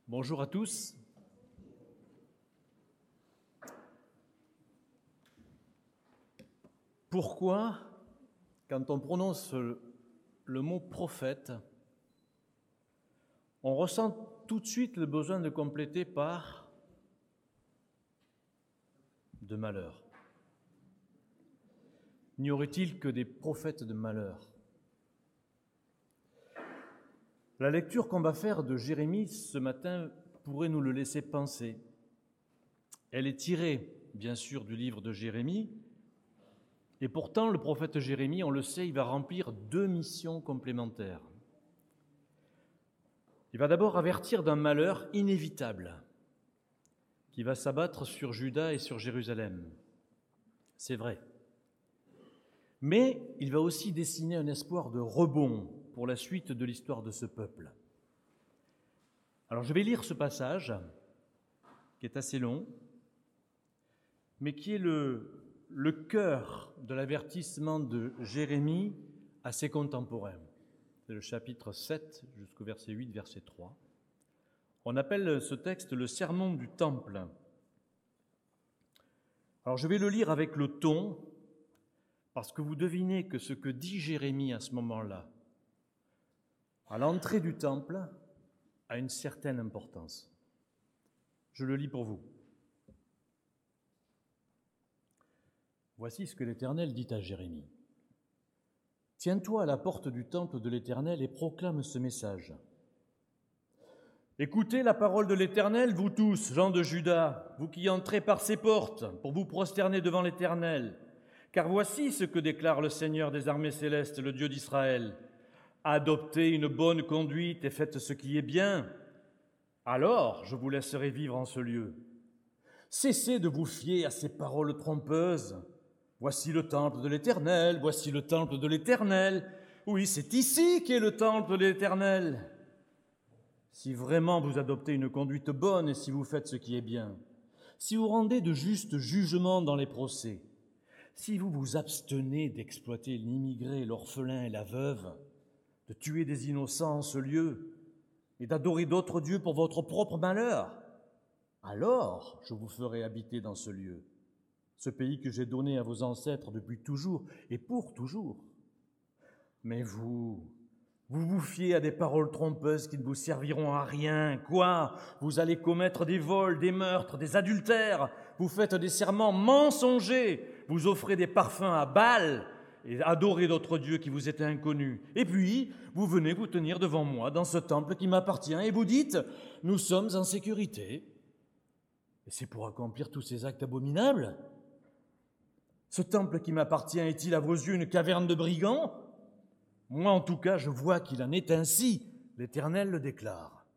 Bonjour à tous. Pourquoi, quand on prononce le mot prophète, on ressent tout de suite le besoin de compléter par de malheur? N'y aurait-il que des prophètes de malheur? La lecture qu'on va faire de Jérémie ce matin pourrait nous le laisser penser. Elle est tirée, bien sûr, du livre de Jérémie, et pourtant le prophète Jérémie, on le sait, il va remplir deux missions complémentaires. Il va d'abord avertir d'un malheur inévitable qui va s'abattre sur Juda et sur Jérusalem. C'est vrai. Mais il va aussi dessiner un espoir de rebond pour la suite de l'histoire de ce peuple. Alors je vais lire ce passage, qui est assez long, mais qui est le cœur de l'avertissement de Jérémie à ses contemporains. C'est le chapitre 7 jusqu'au verset 8, verset 3. On appelle ce texte le sermon du temple. Alors je vais le lire avec le ton, parce que vous devinez que ce que dit Jérémie à ce moment-là, à l'entrée du temple, a une certaine importance. Je le lis pour vous. Voici ce que l'Éternel dit à Jérémie. « Tiens-toi à la porte du temple de l'Éternel et proclame ce message. Écoutez la parole de l'Éternel, vous tous, gens de Juda, vous qui entrez par ces portes pour vous prosterner devant l'Éternel. Car voici ce que déclare le Seigneur des armées célestes, le Dieu d'Israël. Adoptez une bonne conduite et faites ce qui est bien. Alors je vous laisserai vivre en ce lieu. Cessez de vous fier à ces paroles trompeuses. Voici le temple de l'Éternel, voici le temple de l'Éternel. Oui, c'est ici qu'est le temple de l'Éternel. Si vraiment vous adoptez une conduite bonne et si vous faites ce qui est bien, si vous rendez de justes jugements dans les procès, si vous vous abstenez d'exploiter l'immigré, l'orphelin et la veuve, de tuer des innocents en ce lieu et d'adorer d'autres dieux pour votre propre malheur, alors je vous ferai habiter dans ce lieu, ce pays que j'ai donné à vos ancêtres depuis toujours et pour toujours. Mais vous vous fiez à des paroles trompeuses qui ne vous serviront à rien. Quoi? Vous allez commettre des vols, des meurtres, des adultères. Vous faites des serments mensongers. Vous offrez des parfums à Baal et adorez d'autres dieux qui vous étaient inconnus. Et puis, vous venez vous tenir devant moi dans ce temple qui m'appartient et vous dites « Nous sommes en sécurité ». Et c'est pour accomplir tous ces actes abominables? Ce temple qui m'appartient est-il à vos yeux une caverne de brigands? Moi, en tout cas, je vois qu'il en est ainsi, l'Éternel le déclare.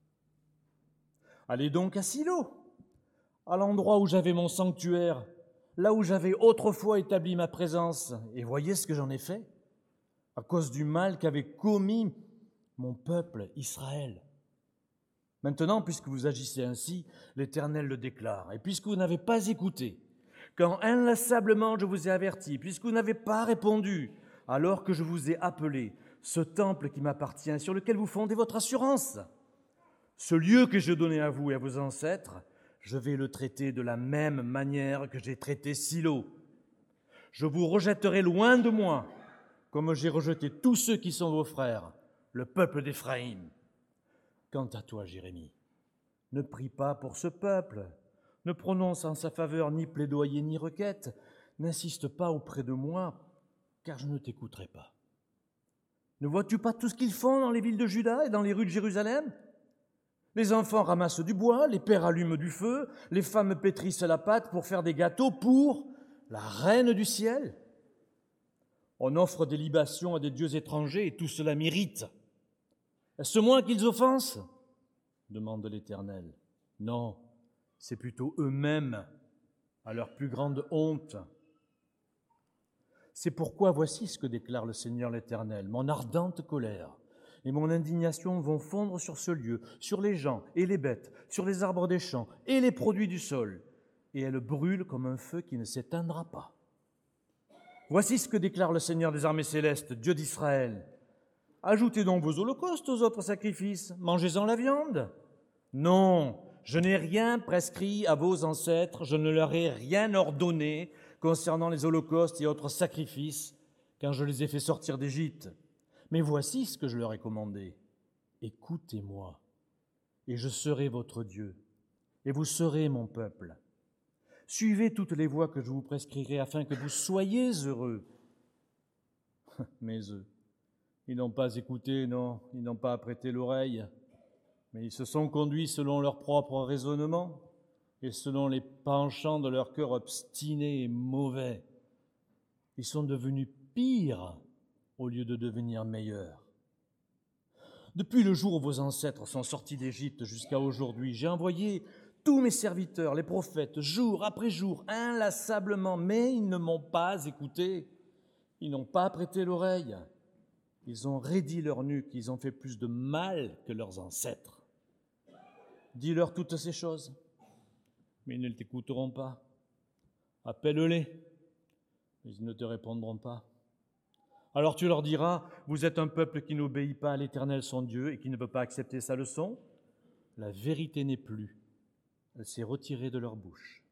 Allez donc à Silo, à l'endroit où j'avais mon sanctuaire, là où j'avais autrefois établi ma présence, et voyez ce que j'en ai fait, à cause du mal qu'avait commis mon peuple Israël. Maintenant, puisque vous agissez ainsi, l'Éternel le déclare, et puisque vous n'avez pas écouté, quand inlassablement je vous ai averti, puisque vous n'avez pas répondu, alors que je vous ai appelé, ce temple qui m'appartient, sur lequel vous fondez votre assurance, ce lieu que j'ai donné à vous et à vos ancêtres, je vais le traiter de la même manière que j'ai traité Silo. Je vous rejetterai loin de moi, comme j'ai rejeté tous ceux qui sont vos frères, le peuple d'Éphraïm. Quant à toi, Jérémie, ne prie pas pour ce peuple, ne prononce en sa faveur ni plaidoyer ni requête, n'insiste pas auprès de moi, car je ne t'écouterai pas. Ne vois-tu pas tout ce qu'ils font dans les villes de Juda et dans les rues de Jérusalem? Les enfants ramassent du bois, les pères allument du feu, les femmes pétrissent la pâte pour faire des gâteaux pour la reine du ciel. On offre des libations à des dieux étrangers et tout cela m'irrite. Est-ce moi qu'ils offensent? Demande l'Éternel. Non, c'est plutôt eux-mêmes, à leur plus grande honte. C'est pourquoi voici ce que déclare le Seigneur l'Éternel. Mon ardente colère et mon indignation vont fondre sur ce lieu, sur les gens et les bêtes, sur les arbres des champs et les produits du sol, et elles brûlent comme un feu qui ne s'éteindra pas. Voici ce que déclare le Seigneur des armées célestes, Dieu d'Israël. Ajoutez donc vos holocaustes aux autres sacrifices, mangez-en la viande. Non, je n'ai rien prescrit à vos ancêtres, je ne leur ai rien ordonné concernant les holocaustes et autres sacrifices quand je les ai fait sortir d'Égypte. Mais voici ce que je leur ai commandé. Écoutez-moi, et je serai votre Dieu, et vous serez mon peuple. Suivez toutes les voies que je vous prescrirai afin que vous soyez heureux. Mais eux, ils n'ont pas écouté, non, ils n'ont pas prêté l'oreille, mais ils se sont conduits selon leur propre raisonnement et selon les penchants de leur cœur obstiné et mauvais. Ils sont devenus pires au lieu de devenir meilleurs. Depuis le jour où vos ancêtres sont sortis d'Égypte jusqu'à aujourd'hui, j'ai envoyé tous mes serviteurs, les prophètes, jour après jour, inlassablement, mais ils ne m'ont pas écouté. Ils n'ont pas prêté l'oreille. Ils ont raidi leur nuque, ils ont fait plus de mal que leurs ancêtres. Dis-leur toutes ces choses, mais ils ne t'écouteront pas. Appelle-les, mais ils ne te répondront pas. Alors tu leur diras, vous êtes un peuple qui n'obéit pas à l'Éternel son Dieu et qui ne peut pas accepter sa leçon. La vérité n'est plus, elle s'est retirée de leur bouche.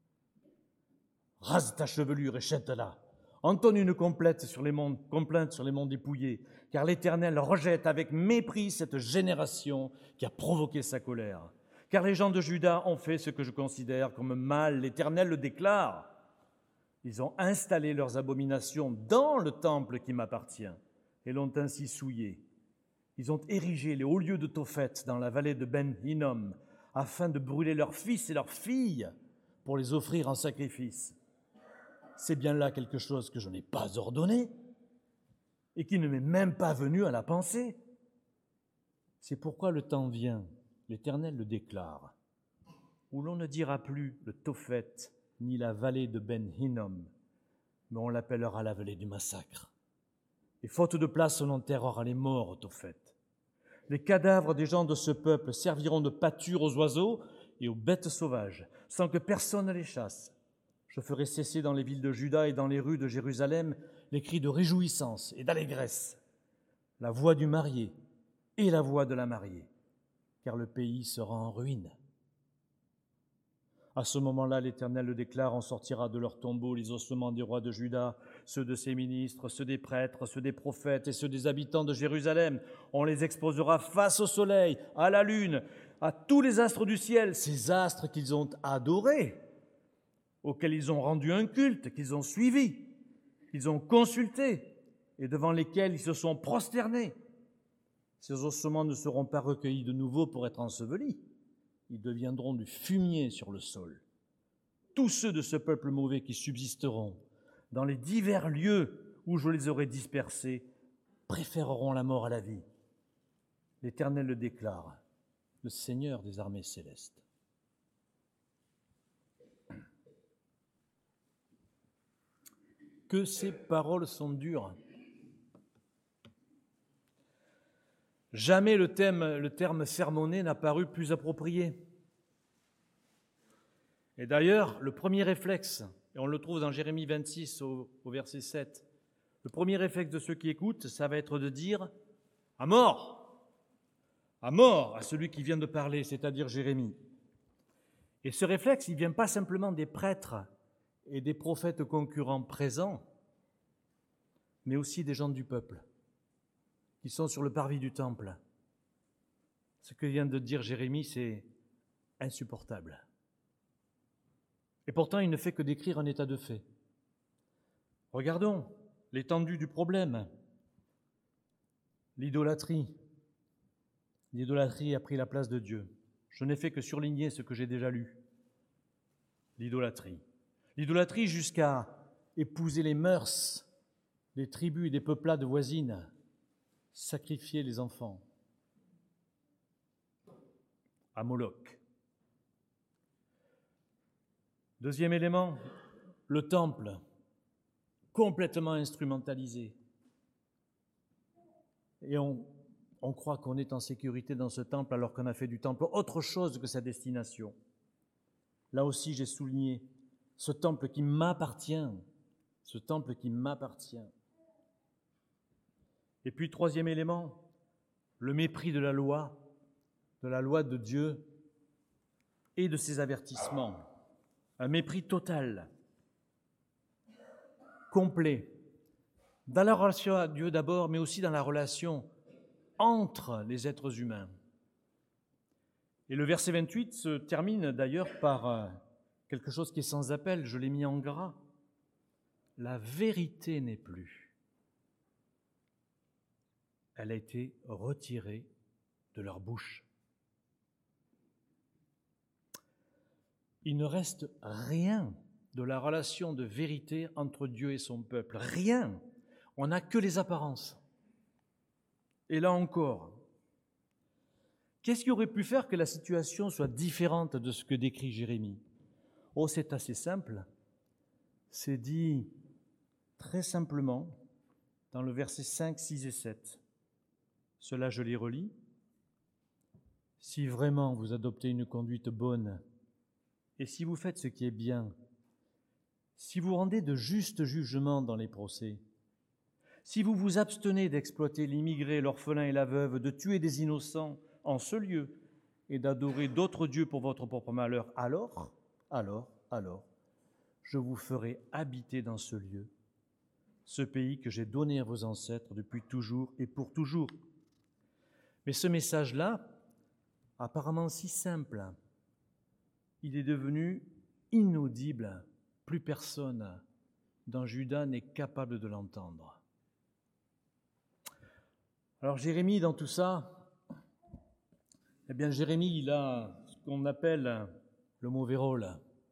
Rase ta chevelure et jette-la. Entonne une complainte sur les monts dépouillés, car l'Éternel rejette avec mépris cette génération qui a provoqué sa colère. Car les gens de Juda ont fait ce que je considère comme mal, l'Éternel le déclare. Ils ont installé leurs abominations dans le temple qui m'appartient et l'ont ainsi souillé. Ils ont érigé les hauts lieux de Tophet dans la vallée de Ben-Hinnom afin de brûler leurs fils et leurs filles pour les offrir en sacrifice. C'est bien là quelque chose que je n'ai pas ordonné et qui ne m'est même pas venu à la pensée. C'est pourquoi le temps vient, l'Éternel le déclare, où l'on ne dira plus le Tophet ni la vallée de Ben-Hinnom, mais on l'appellera la vallée du massacre. Et faute de place, on enterrera les morts au Tophet. Les cadavres des gens de ce peuple serviront de pâture aux oiseaux et aux bêtes sauvages, sans que personne ne les chasse. Je ferai cesser dans les villes de Juda et dans les rues de Jérusalem les cris de réjouissance et d'allégresse, la voix du marié et la voix de la mariée, car le pays sera en ruine. À ce moment-là, l'Éternel le déclare, on sortira de leurs tombeaux les ossements des rois de Juda, ceux de ses ministres, ceux des prêtres, ceux des prophètes et ceux des habitants de Jérusalem. On les exposera face au soleil, à la lune, à tous les astres du ciel, ces astres qu'ils ont adorés, auxquels ils ont rendu un culte, qu'ils ont suivi, qu'ils ont consulté et devant lesquels ils se sont prosternés. Ces ossements ne seront pas recueillis de nouveau pour être ensevelis. Ils deviendront du fumier sur le sol. Tous ceux de ce peuple mauvais qui subsisteront dans les divers lieux où je les aurai dispersés préféreront la mort à la vie. L'Éternel le déclare, le Seigneur des armées célestes. Que ces paroles sont dures. Jamais le terme sermonné n'a paru plus approprié. Et d'ailleurs, le premier réflexe, et on le trouve dans Jérémie 26 au verset 7, le premier réflexe de ceux qui écoutent, ça va être de dire « à mort à celui qui vient de parler, c'est-à-dire Jérémie ». Et ce réflexe, il ne vient pas simplement des prêtres et des prophètes concurrents présents, mais aussi des gens du peuple qui sont sur le parvis du temple. Ce que vient de dire Jérémie, c'est insupportable. Et pourtant, il ne fait que décrire un état de fait. Regardons l'étendue du problème. L'idolâtrie. L'idolâtrie a pris la place de Dieu. Je n'ai fait que surligner ce que j'ai déjà lu. L'idolâtrie. L'idolâtrie jusqu'à épouser les mœurs des tribus et des peuplades voisines, sacrifier les enfants à Moloch. Deuxième élément, le temple, complètement instrumentalisé. Et on croit qu'on est en sécurité dans ce temple alors qu'on a fait du temple autre chose que sa destination. Là aussi, j'ai souligné ce temple qui m'appartient, ce temple qui m'appartient. Et puis, troisième élément, le mépris de la loi de Dieu et de ses avertissements. Un mépris total, complet, dans la relation à Dieu d'abord, mais aussi dans la relation entre les êtres humains. Et le verset 28 se termine d'ailleurs par quelque chose qui est sans appel, je l'ai mis en gras. La vérité n'est plus. Elle a été retirée de leur bouche. Il ne reste rien de la relation de vérité entre Dieu et son peuple. Rien. On n'a que les apparences. Et là encore, qu'est-ce qui aurait pu faire que la situation soit différente de ce que décrit Jérémie ? Oh, c'est assez simple. C'est dit très simplement dans le verset 5, 6 et 7. Cela, je les relis. Si vraiment vous adoptez une conduite bonne, et si vous faites ce qui est bien, si vous rendez de justes jugements dans les procès, si vous vous abstenez d'exploiter l'immigré, l'orphelin et la veuve, de tuer des innocents en ce lieu et d'adorer d'autres dieux pour votre propre malheur, alors, je vous ferai habiter dans ce lieu, ce pays que j'ai donné à vos ancêtres depuis toujours et pour toujours. Mais ce message-là, apparemment si simple, il est devenu inaudible. Plus personne dans Juda n'est capable de l'entendre. Alors Jérémie, dans tout ça, Jérémie, il a ce qu'on appelle le mauvais rôle.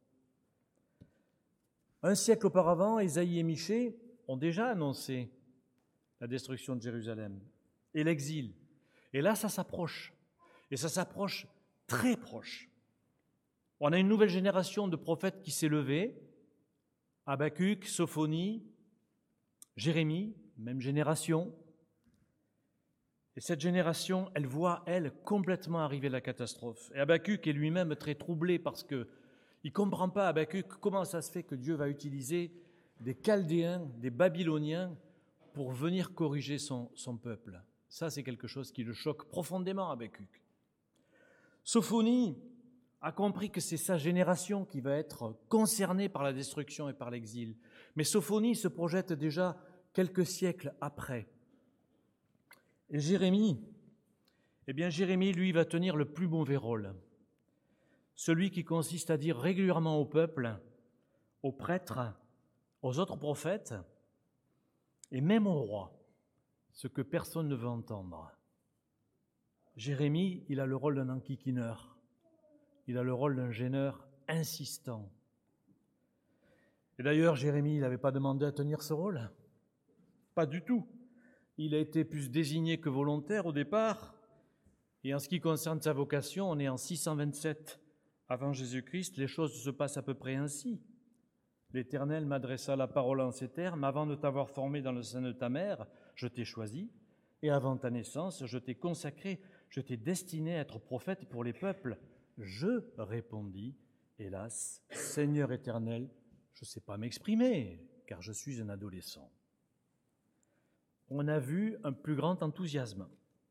Un siècle auparavant, Ésaïe et Michée ont déjà annoncé la destruction de Jérusalem et l'exil. Et là, ça s'approche. Et ça s'approche très proche. On a une nouvelle génération de prophètes qui s'est levée. Habacuc, Sophonie, Jérémie, même génération. Et cette génération, elle voit, elle, complètement arriver la catastrophe. Et Habacuc est lui-même très troublé parce qu'il ne comprend pas, Habacuc, comment ça se fait que Dieu va utiliser des Chaldéens, des Babyloniens pour venir corriger son peuple. Ça, c'est quelque chose qui le choque profondément, Habacuc. Sophonie a compris que c'est sa génération qui va être concernée par la destruction et par l'exil. Mais Sophonie se projette déjà quelques siècles après. Et Jérémie, lui, va tenir le plus mauvais rôle. Celui qui consiste à dire régulièrement au peuple, aux prêtres, aux autres prophètes, et même au roi, ce que personne ne veut entendre. Jérémie, il a le rôle d'un enquiquineur. Il a le rôle d'un gêneur insistant. Et d'ailleurs, Jérémie, il n'avait pas demandé à tenir ce rôle. Pas du tout. Il a été plus désigné que volontaire au départ. Et en ce qui concerne sa vocation, on est en 627 avant Jésus-Christ. Les choses se passent à peu près ainsi. L'Éternel m'adressa la parole en ces termes. Avant de t'avoir formé dans le sein de ta mère, je t'ai choisi. Et avant ta naissance, je t'ai consacré. Je t'ai destiné à être prophète pour les peuples. Je répondis, hélas, Seigneur éternel, je ne sais pas m'exprimer, car je suis un adolescent. On a vu un plus grand enthousiasme.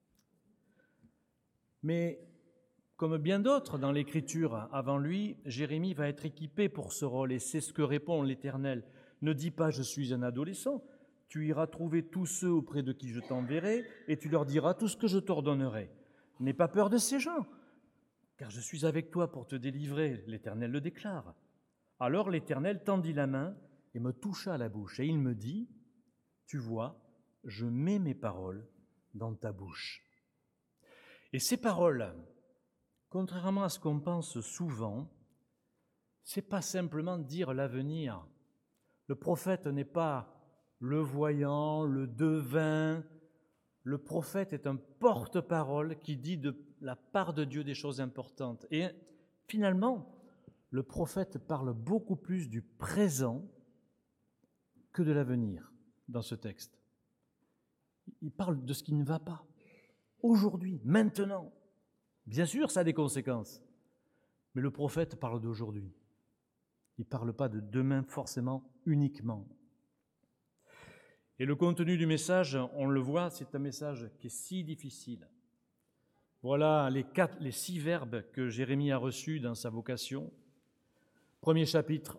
Mais, comme bien d'autres dans l'Écriture avant lui, Jérémie va être équipé pour ce rôle, et c'est ce que répond l'Éternel. Ne dis pas « je suis un adolescent », tu iras trouver tous ceux auprès de qui je t'enverrai, et tu leur diras tout ce que je t'ordonnerai. N'aie pas peur de ces gens, car je suis avec toi pour te délivrer, l'Éternel le déclare. Alors l'Éternel tendit la main et me toucha à la bouche, et il me dit, tu vois, je mets mes paroles dans ta bouche. Et ces paroles, contrairement à ce qu'on pense souvent, c'est pas simplement dire l'avenir. Le prophète n'est pas le voyant, le devin. Le prophète est un porte-parole qui dit de la part de Dieu des choses importantes. Et finalement, le prophète parle beaucoup plus du présent que de l'avenir dans ce texte. Il parle de ce qui ne va pas, aujourd'hui, maintenant. Bien sûr, ça a des conséquences, mais le prophète parle d'aujourd'hui. Il ne parle pas de demain forcément, uniquement. Et le contenu du message, on le voit, c'est un message qui est si difficile. Voilà les 6 verbes que Jérémie a reçus dans sa vocation. Premier chapitre,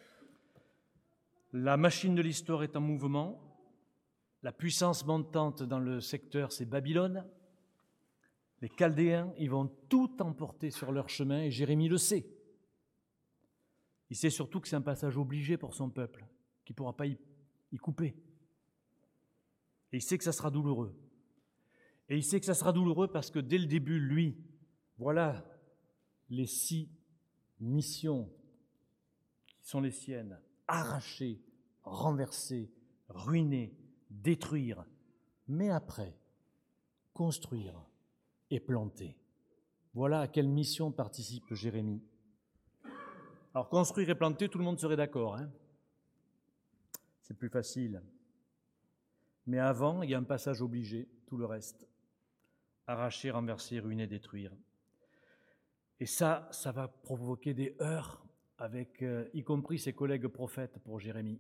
la machine de l'histoire est en mouvement, la puissance montante dans le secteur, c'est Babylone. Les Chaldéens, ils vont tout emporter sur leur chemin et Jérémie le sait. Il sait surtout que c'est un passage obligé pour son peuple, qu'il ne pourra pas y couper. Et il sait que ça sera douloureux. Et il sait que ça sera douloureux parce que dès le début, lui, voilà les 6 missions qui sont les siennes. Arracher, renverser, ruiner, détruire, mais après, construire et planter. Voilà à quelle mission participe Jérémie. Alors, construire et planter, tout le monde serait d'accord, hein ? C'est plus facile. Mais avant, il y a un passage obligé, tout le reste. Arracher, renverser, ruiner, détruire. Et ça va provoquer des heurts avec, y compris ses collègues prophètes pour Jérémie.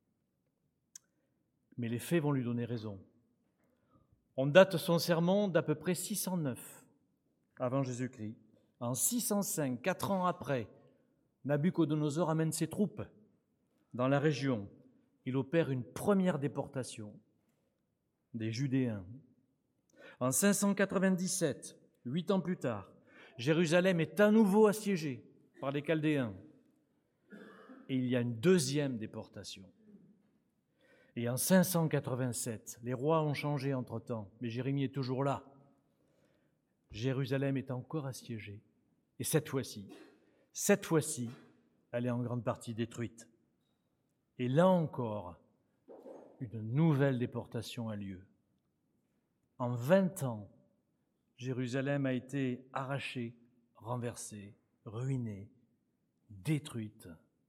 Mais les faits vont lui donner raison. On date son sermon d'à peu près 609 avant Jésus-Christ. En 605, 4 ans après, Nabuchodonosor amène ses troupes dans la région. Il opère une première déportation des Judéens. En 597, 8 ans plus tard, Jérusalem est à nouveau assiégée par les Chaldéens. Et il y a une deuxième déportation. Et en 587, les rois ont changé entre-temps, mais Jérémie est toujours là. Jérusalem est encore assiégée. Et cette fois-ci, elle est en grande partie détruite. Et là encore, une nouvelle déportation a lieu. En 20 ans, Jérusalem a été arrachée, renversée, ruinée, détruite.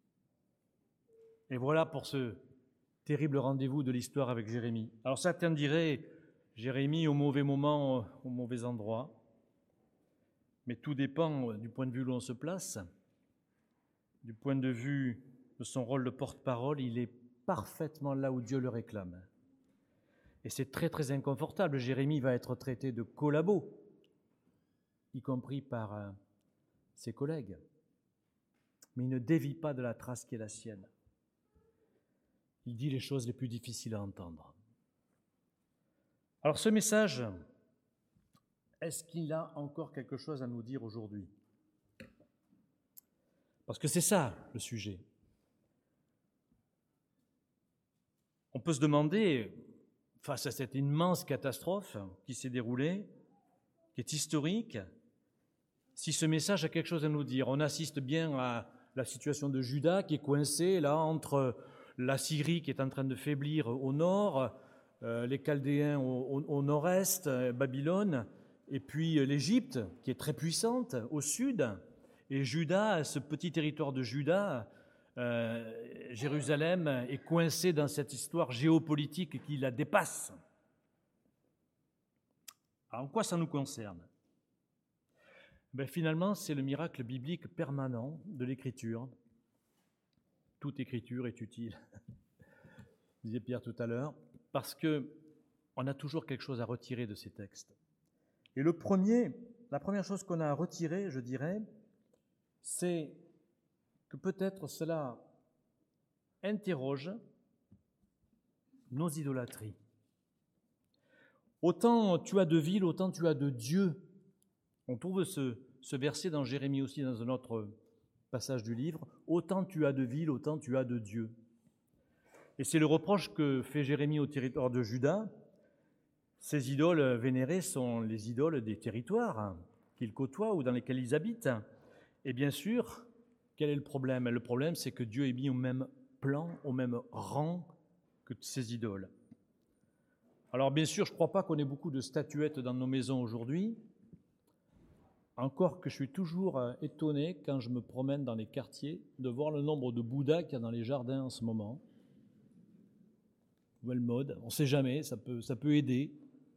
Et voilà pour ce terrible rendez-vous de l'histoire avec Jérémie. Alors certains diraient, Jérémie au mauvais moment, au mauvais endroit. Mais tout dépend du point de vue où l'on se place. Du point de vue de son rôle de porte-parole, il est parfaitement là où Dieu le réclame. Et c'est très très inconfortable. Jérémie va être traité de collabo, y compris par ses collègues. Mais il ne dévie pas de la trace qui est la sienne. Il dit les choses les plus difficiles à entendre. Alors ce message, est-ce qu'il a encore quelque chose à nous dire aujourd'hui ? Parce que c'est ça le sujet. On peut se demander, face à cette immense catastrophe qui s'est déroulée, qui est historique, si ce message a quelque chose à nous dire. On assiste bien à la situation de Juda qui est coincée là entre la Syrie qui est en train de faiblir au nord, les Chaldéens au nord-est, Babylone, et puis l'Égypte qui est très puissante au sud, et Juda, ce petit territoire de Juda, Jérusalem est coincé dans cette histoire géopolitique qui la dépasse. Alors, en quoi ça nous concerne ? Finalement, c'est le miracle biblique permanent de l'Écriture. Toute Écriture est utile, disait Pierre tout à l'heure, parce qu'on a toujours quelque chose à retirer de ces textes. Et la première chose qu'on a à retirer, je dirais, c'est que peut-être cela interroge nos idolâtries. Autant tu as de ville, autant tu as de Dieu. On trouve ce verset dans Jérémie aussi, dans un autre passage du livre. Autant tu as de ville, autant tu as de Dieu. Et c'est le reproche que fait Jérémie au territoire de Juda. Ces idoles vénérées sont les idoles des territoires qu'ils côtoient ou dans lesquels ils habitent. Et bien sûr, quel est le problème ? Le problème, c'est que Dieu est mis au même plan, au même rang que ces idoles. Alors bien sûr, je ne crois pas qu'on ait beaucoup de statuettes dans nos maisons aujourd'hui, encore que je suis toujours étonné quand je me promène dans les quartiers de voir le nombre de Bouddhas qu'il y a dans les jardins en ce moment. Nouvelle mode, on ne sait jamais, ça peut aider.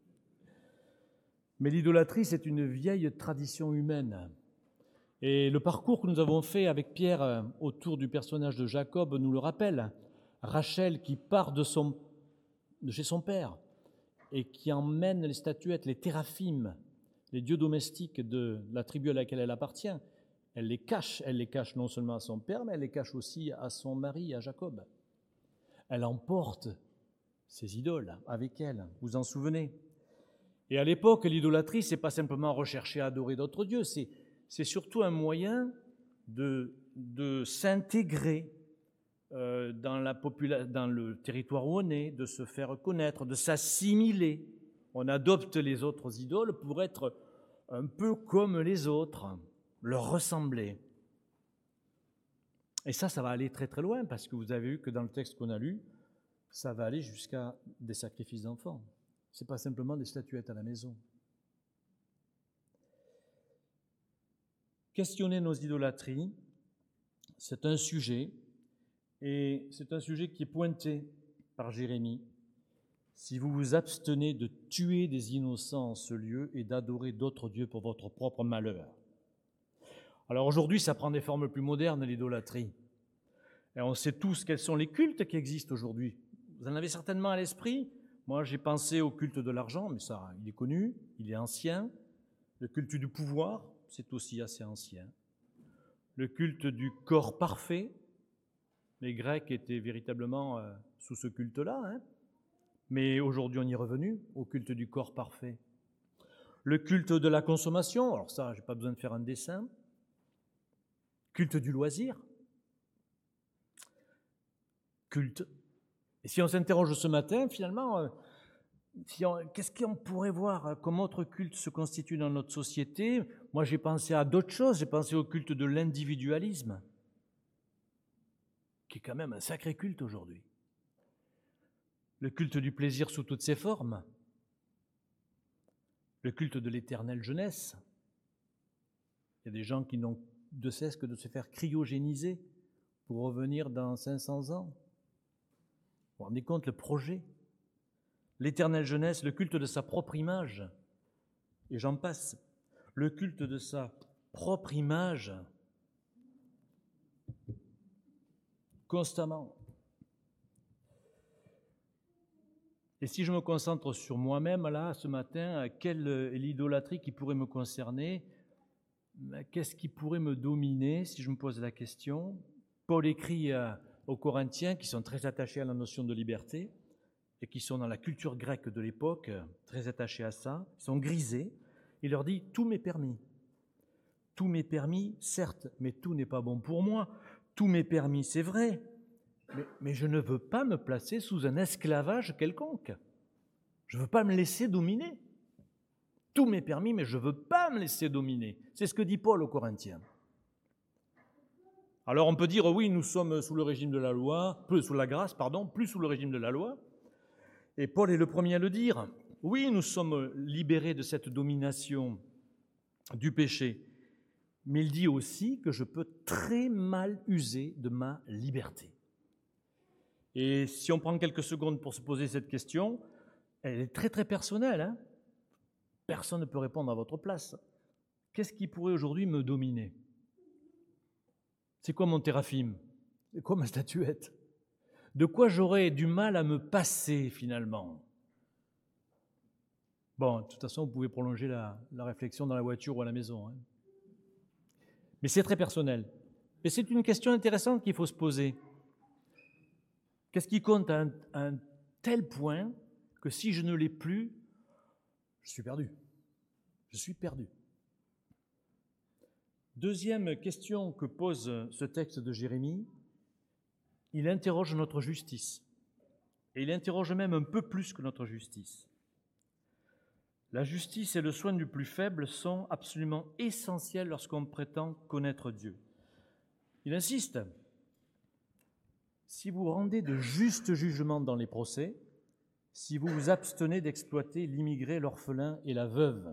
Mais l'idolâtrie, c'est une vieille tradition humaine. Et le parcours que nous avons fait avec Pierre autour du personnage de Jacob nous le rappelle. Rachel qui part de chez son père et qui emmène les statuettes, les théraphim, les dieux domestiques de la tribu à laquelle elle appartient. Elle les cache non seulement à son père, mais elle les cache aussi à son mari, à Jacob. Elle emporte ses idoles avec elle, vous en souvenez. Et à l'époque, l'idolâtrie, ce n'est pas simplement rechercher à adorer d'autres dieux, c'est surtout un moyen de s'intégrer dans le territoire où on est, de se faire connaître, de s'assimiler. On adopte les autres idoles pour être un peu comme les autres, leur ressembler. Et ça va aller très très loin, parce que vous avez vu que dans le texte qu'on a lu, ça va aller jusqu'à des sacrifices d'enfants. Ce n'est pas simplement des statuettes à la maison. Questionner nos idolâtries, c'est un sujet, et c'est un sujet qui est pointé par Jérémie. Si vous vous abstenez de tuer des innocents en ce lieu et d'adorer d'autres dieux pour votre propre malheur. Alors aujourd'hui, ça prend des formes plus modernes, l'idolâtrie. Et on sait tous quels sont les cultes qui existent aujourd'hui. Vous en avez certainement à l'esprit. Moi, j'ai pensé au culte de l'argent, mais ça, il est connu, il est ancien. Le culte du pouvoir, c'est aussi assez ancien. Le culte du corps parfait. Les Grecs étaient véritablement sous ce culte-là, hein. Mais aujourd'hui, on y est revenu, au culte du corps parfait. Le culte de la consommation, alors ça, je n'ai pas besoin de faire un dessin. Culte du loisir. Culte. Et si on s'interroge ce matin, finalement, qu'est-ce qu'on pourrait voir comme autre culte se constitue dans notre société? Moi, j'ai pensé à d'autres choses. J'ai pensé au culte de l'individualisme, qui est quand même un sacré culte aujourd'hui. Le culte du plaisir sous toutes ses formes. Le culte de l'éternelle jeunesse. Il y a des gens qui n'ont de cesse que de se faire cryogéniser pour revenir dans 500 ans. Vous vous rendez compte, le projet? L'éternelle jeunesse, le culte de sa propre image. Et j'en passe. Le culte de sa propre image. Constamment. Et si je me concentre sur moi-même, là, ce matin, quelle est l'idolâtrie qui pourrait me concerner? Qu'est-ce qui pourrait me dominer, si je me pose la question? Paul écrit aux Corinthiens, qui sont très attachés à la notion de liberté, et qui sont dans la culture grecque de l'époque, très attachés à ça, ils sont grisés. Il leur dit « tout m'est permis ». Tout m'est permis, certes, mais tout n'est pas bon pour moi. Tout m'est permis, c'est vrai, mais je ne veux pas me placer sous un esclavage quelconque. Je ne veux pas me laisser dominer. Tout m'est permis, mais je ne veux pas me laisser dominer. C'est ce que dit Paul aux Corinthiens. Alors on peut dire, oui, nous sommes sous le régime de la loi, plus sous la grâce, plus sous le régime de la loi. Et Paul est le premier à le dire. Oui, nous sommes libérés de cette domination du péché. Mais il dit aussi que je peux très mal user de ma liberté. Et si on prend quelques secondes pour se poser cette question, elle est très très personnelle, hein. Personne ne peut répondre à votre place. Qu'est-ce qui pourrait aujourd'hui me dominer? C'est quoi mon téraphim? C'est quoi ma statuette? De quoi j'aurais du mal à me passer finalement? Bon, de toute façon, vous pouvez prolonger la réflexion dans la voiture ou à la maison, hein. Mais c'est très personnel. Et c'est une question intéressante qu'il faut se poser. Qu'est-ce qui compte à un tel point que si je ne l'ai plus, je suis perdu. Je suis perdu. Deuxième question que pose ce texte de Jérémie, il interroge notre justice. Et il interroge même un peu plus que notre justice. La justice et le soin du plus faible sont absolument essentiels lorsqu'on prétend connaître Dieu. Il insiste. Si vous rendez de justes jugements dans les procès, si vous vous abstenez d'exploiter l'immigré, l'orphelin et la veuve.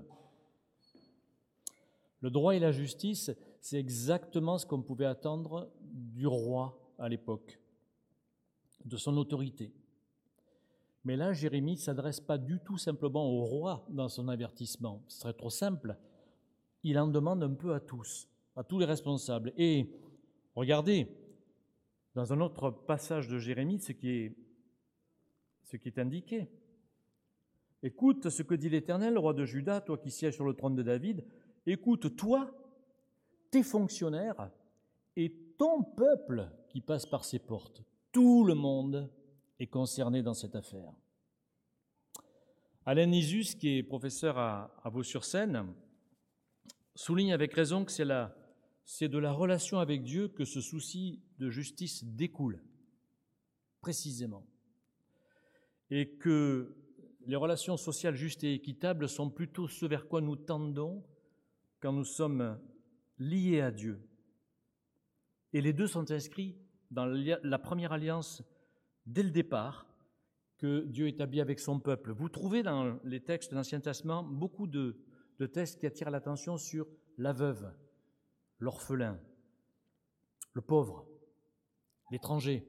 Le droit et la justice, c'est exactement ce qu'on pouvait attendre du roi à l'époque, de son autorité. Mais là, Jérémie ne s'adresse pas du tout simplement au roi dans son avertissement. Ce serait trop simple. Il en demande un peu à tous les responsables. Et regardez, dans un autre passage de Jérémie, ce qui est indiqué. Écoute ce que dit l'Éternel, roi de Juda, toi qui sièges sur le trône de David. Écoute, toi, tes fonctionnaires et ton peuple qui passe par ces portes. Tout le monde est concerné dans cette affaire. Alain Nisus, qui est professeur à Vaux-sur-Seine, souligne avec raison que c'est de la relation avec Dieu que ce souci de justice découle, précisément. Et que les relations sociales justes et équitables sont plutôt ce vers quoi nous tendons quand nous sommes liés à Dieu. Et les deux sont inscrits dans la première alliance dès le départ que Dieu établit avec son peuple. Vous trouvez dans les textes de l'Ancien Testament beaucoup de textes qui attirent l'attention sur la veuve, l'orphelin, le pauvre, l'étranger.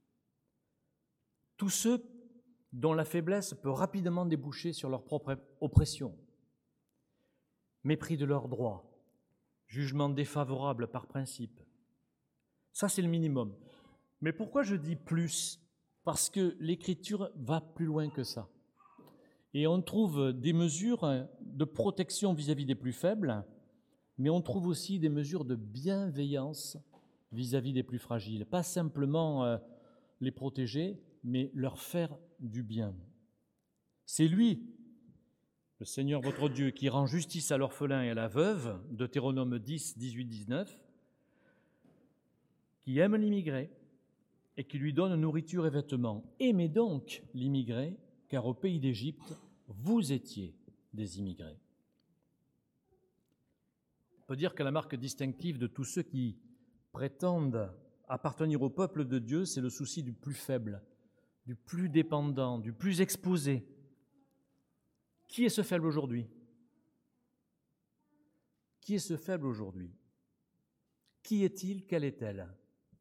Tous ceux dont la faiblesse peut rapidement déboucher sur leur propre oppression, mépris de leurs droits, jugement défavorable par principe. Ça, c'est le minimum. Mais pourquoi je dis plus ? Parce que l'Écriture va plus loin que ça. Et on trouve des mesures de protection vis-à-vis des plus faibles, mais on trouve aussi des mesures de bienveillance vis-à-vis des plus fragiles. Pas simplement les protéger, mais leur faire du bien. C'est lui, le Seigneur votre Dieu, qui rend justice à l'orphelin et à la veuve, Deutéronome 10, 18, 19, qui aime l'immigré et qui lui donne nourriture et vêtements. Aimez donc l'immigré, car au pays d'Égypte, vous étiez des immigrés. On peut dire que la marque distinctive de tous ceux qui prétendent appartenir au peuple de Dieu, c'est le souci du plus faible, du plus dépendant, du plus exposé. Qui est ce faible aujourd'hui ? Qui est ce faible aujourd'hui ? Qui est-il ? Quelle est-elle ?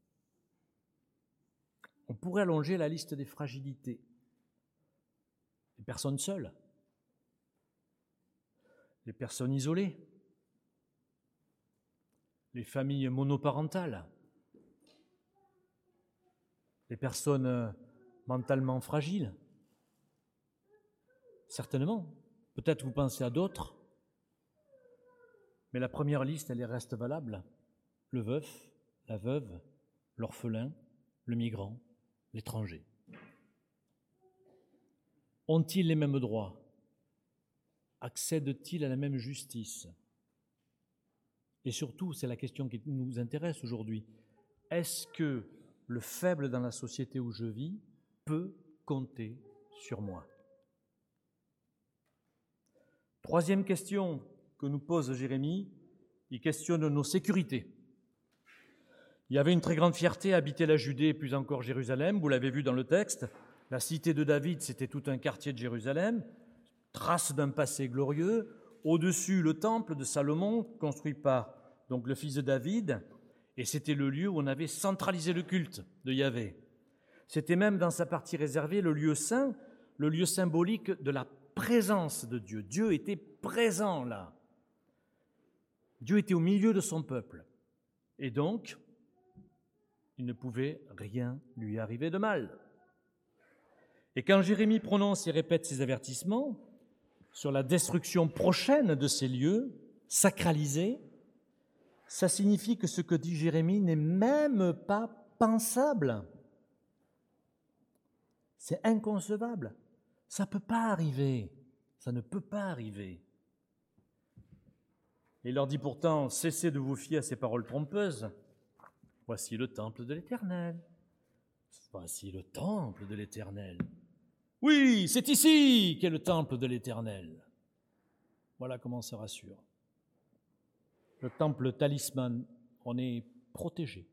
On pourrait allonger la liste des fragilités. Les personnes seules, les personnes isolées, les familles monoparentales, les personnes mentalement fragiles. Certainement, peut-être vous pensez à d'autres, mais la première liste, elle reste valable. Le veuf, la veuve, l'orphelin, le migrant, l'étranger. Ont-ils les mêmes droits ? Accèdent-ils à la même justice ? Et surtout, c'est la question qui nous intéresse aujourd'hui, est-ce que le faible dans la société où je vis peut compter sur moi ? Troisième question que nous pose Jérémie, il questionne nos sécurités. Il y avait une très grande fierté à habiter la Judée et plus encore Jérusalem, vous l'avez vu dans le texte. La cité de David, c'était tout un quartier de Jérusalem, trace d'un passé glorieux. Au-dessus, le temple de Salomon, construit par donc, le fils de David, et c'était le lieu où on avait centralisé le culte de Yahvé. C'était même dans sa partie réservée le lieu saint, le lieu symbolique de la présence de Dieu. Dieu était présent là. Dieu était au milieu de son peuple. Et donc, il ne pouvait rien lui arriver de mal. Et quand Jérémie prononce et répète ces avertissements sur la destruction prochaine de ces lieux sacralisés, ça signifie que ce que dit Jérémie n'est même pas pensable. C'est inconcevable. Ça ne peut pas arriver. Ça ne peut pas arriver. Et il leur dit pourtant, cessez de vous fier à ces paroles trompeuses. Voici le temple de l'Éternel. Voici le temple de l'Éternel. Oui, c'est ici qu'est le temple de l'Éternel. Voilà comment on se rassure. Le temple talisman, on est protégé.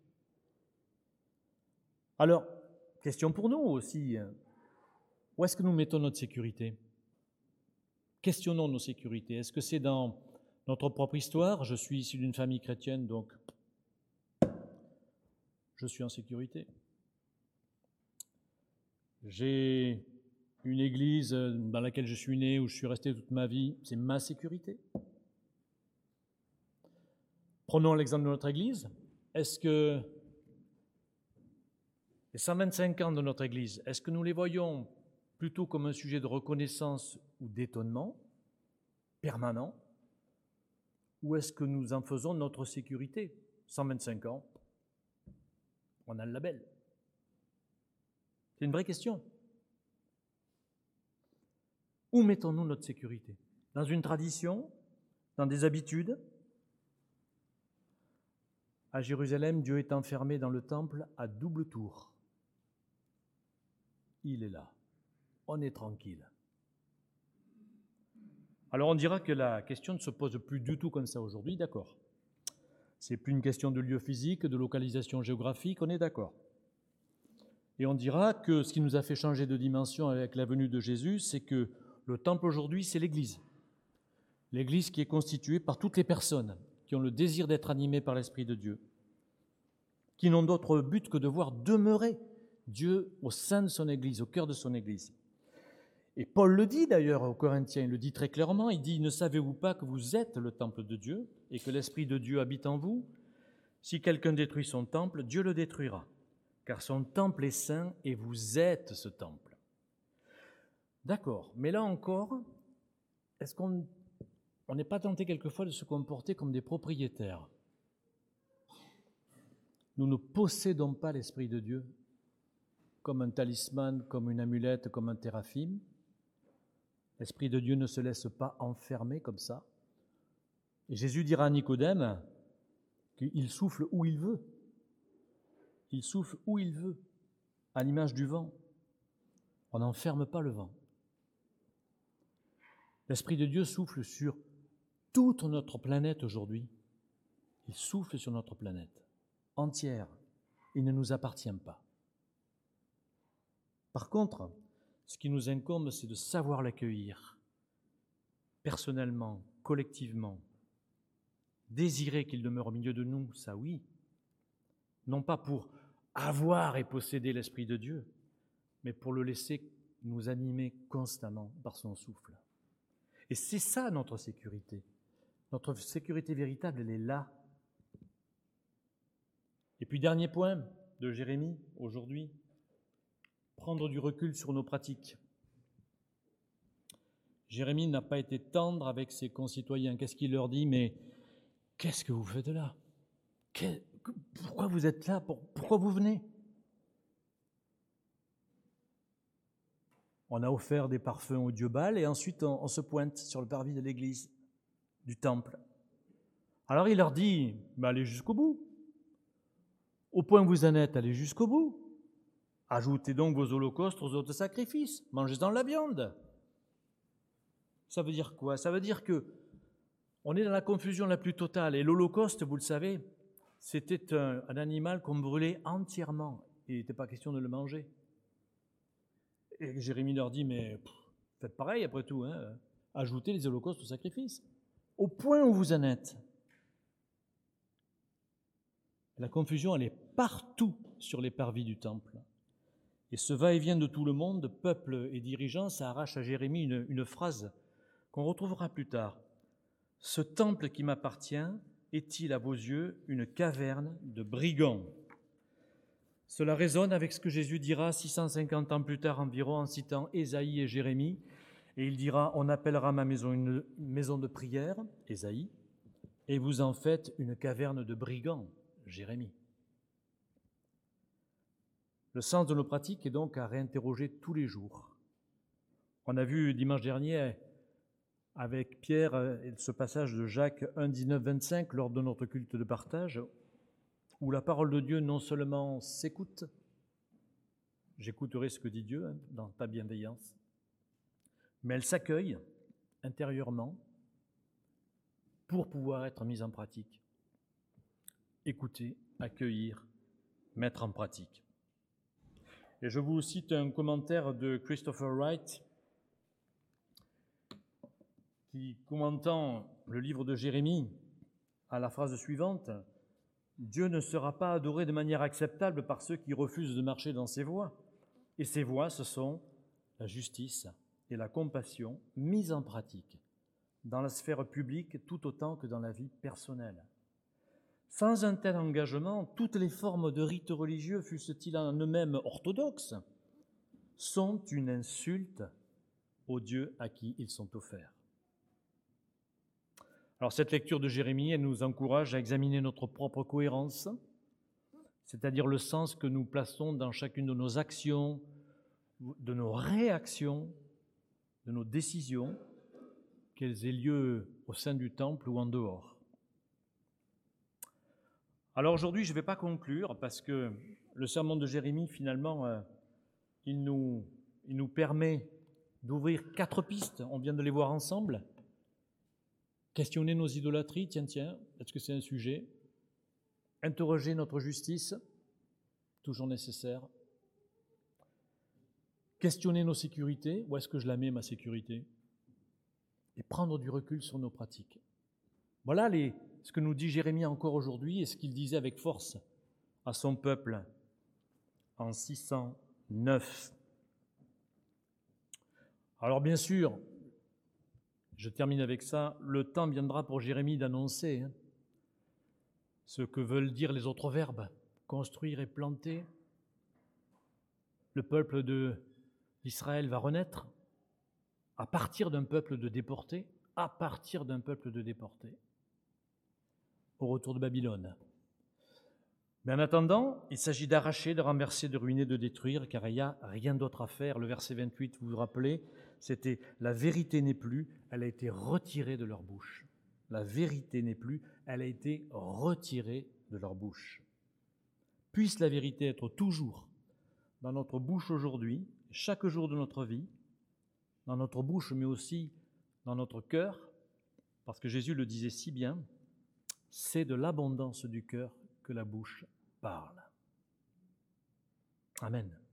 Alors, question pour nous aussi, où est-ce que nous mettons notre sécurité ? Questionnons nos sécurités. Est-ce que c'est dans notre propre histoire ? Je suis issu d'une famille chrétienne, donc je suis en sécurité. J'ai une église dans laquelle je suis né, où je suis resté toute ma vie, c'est ma sécurité. Prenons l'exemple de notre église. Est-ce que les 125 ans de notre église, est-ce que nous les voyons plutôt comme un sujet de reconnaissance ou d'étonnement permanent, ou est-ce que nous en faisons notre sécurité? 125 ans, on a le label. C'est une vraie question. Où mettons-nous notre sécurité? Dans une tradition? Dans des habitudes? À Jérusalem, Dieu est enfermé dans le temple à double tour. Il est là. On est tranquille. Alors on dira que la question ne se pose plus du tout comme ça aujourd'hui, d'accord. C'est plus une question de lieu physique, de localisation géographique, on est d'accord. Et on dira que ce qui nous a fait changer de dimension avec la venue de Jésus, c'est que le temple aujourd'hui, c'est l'Église. L'Église qui est constituée par toutes les personnes qui ont le désir d'être animées par l'Esprit de Dieu, qui n'ont d'autre but que de voir demeurer Dieu au sein de son Église, au cœur de son Église. Et Paul le dit d'ailleurs aux Corinthiens, il le dit très clairement, il dit « Ne savez-vous pas que vous êtes le temple de Dieu et que l'Esprit de Dieu habite en vous? Si quelqu'un détruit son temple, Dieu le détruira, car son temple est saint et vous êtes ce temple. » D'accord, mais là encore, est-ce qu'on n'est pas tenté quelquefois de se comporter comme des propriétaires? Nous ne possédons pas l'Esprit de Dieu comme un talisman, comme une amulette, comme un téraphim. L'Esprit de Dieu ne se laisse pas enfermer comme ça. Et Jésus dira à Nicodème qu'il souffle où il veut. Il souffle où il veut, à l'image du vent. On n'enferme pas le vent. L'Esprit de Dieu souffle sur toute notre planète aujourd'hui. Il souffle sur notre planète entière. Il ne nous appartient pas. Par contre, ce qui nous incombe, c'est de savoir l'accueillir, personnellement, collectivement. Désirer qu'il demeure au milieu de nous, ça oui. Non pas pour avoir et posséder l'Esprit de Dieu, mais pour le laisser nous animer constamment par son souffle. Et c'est ça notre sécurité. Notre sécurité véritable, elle est là. Et puis dernier point de Jérémie, aujourd'hui, prendre du recul sur nos pratiques. Jérémie n'a pas été tendre avec ses concitoyens. Qu'est-ce qu'il leur dit? Mais qu'est-ce que vous faites là? Pourquoi vous êtes là? Pourquoi vous venez? On a offert des parfums au dieu Baal et ensuite on se pointe sur le parvis de l'église, du temple. Alors il leur dit, allez jusqu'au bout. Au point où vous en êtes, allez jusqu'au bout. Ajoutez donc vos holocaustes aux autres sacrifices. Mangez-en la viande. Ça veut dire quoi? Ça veut dire que on est dans la confusion la plus totale. Et l'holocauste, vous le savez, c'était un animal qu'on brûlait entièrement. Il n'était pas question de le manger. Et Jérémie leur dit, mais faites pareil après tout, hein, ajoutez les holocaustes au sacrifice. Au point où vous en êtes. La confusion, elle est partout sur les parvis du temple. Et ce va-et-vient de tout le monde, peuple et dirigeants, ça arrache à Jérémie une phrase qu'on retrouvera plus tard. « Ce temple qui m'appartient est-il à vos yeux une caverne de brigands ?» Cela résonne avec ce que Jésus dira 650 ans plus tard environ en citant Ésaïe et Jérémie. Et il dira « On appellera ma maison une maison de prière » Ésaïe, « et vous en faites une caverne de brigands » Jérémie. Le sens de nos pratiques est donc à réinterroger tous les jours. On a vu dimanche dernier avec Pierre ce passage de Jacques 1, 19, 25 lors de notre culte de partage, où la parole de Dieu non seulement s'écoute, j'écouterai ce que dit Dieu dans ta bienveillance, mais elle s'accueille intérieurement pour pouvoir être mise en pratique. Écouter, accueillir, mettre en pratique. Et je vous cite un commentaire de Christopher Wright qui, commentant le livre de Jérémie, à la phrase suivante, « Dieu ne sera pas adoré de manière acceptable par ceux qui refusent de marcher dans ses voies. Et ces voies, ce sont la justice et la compassion mises en pratique dans la sphère publique tout autant que dans la vie personnelle. Sans un tel engagement, toutes les formes de rites religieux, fussent-ils en eux-mêmes orthodoxes, sont une insulte au Dieu à qui ils sont offerts. Alors cette lecture de Jérémie, elle nous encourage à examiner notre propre cohérence, c'est-à-dire le sens que nous plaçons dans chacune de nos actions, de nos réactions, de nos décisions, qu'elles aient lieu au sein du temple ou en dehors. Alors aujourd'hui, je ne vais pas conclure parce que le sermon de Jérémie, finalement, il nous permet d'ouvrir 4 pistes. On vient de les voir ensemble. Questionner nos idolâtries, tiens, est-ce que c'est un sujet? Interroger notre justice, toujours nécessaire. Questionner nos sécurités, où est-ce que je la mets, ma sécurité? Et prendre du recul sur nos pratiques. Voilà ce que nous dit Jérémie encore aujourd'hui et ce qu'il disait avec force à son peuple en 609. Alors bien sûr, je termine avec ça, le temps viendra pour Jérémie d'annoncer ce que veulent dire les autres verbes, construire et planter. Le peuple d'Israël va renaître à partir d'un peuple de déportés, au retour de Babylone. Mais en attendant, il s'agit d'arracher, de renverser, de ruiner, de détruire, car il n'y a rien d'autre à faire. Le verset 28, vous vous rappelez, c'était « La vérité n'est plus, elle a été retirée de leur bouche. » La vérité n'est plus, elle a été retirée de leur bouche. Puisse la vérité être toujours dans notre bouche aujourd'hui, chaque jour de notre vie, dans notre bouche, mais aussi dans notre cœur, parce que Jésus le disait si bien, c'est de l'abondance du cœur que la bouche parle. Amen.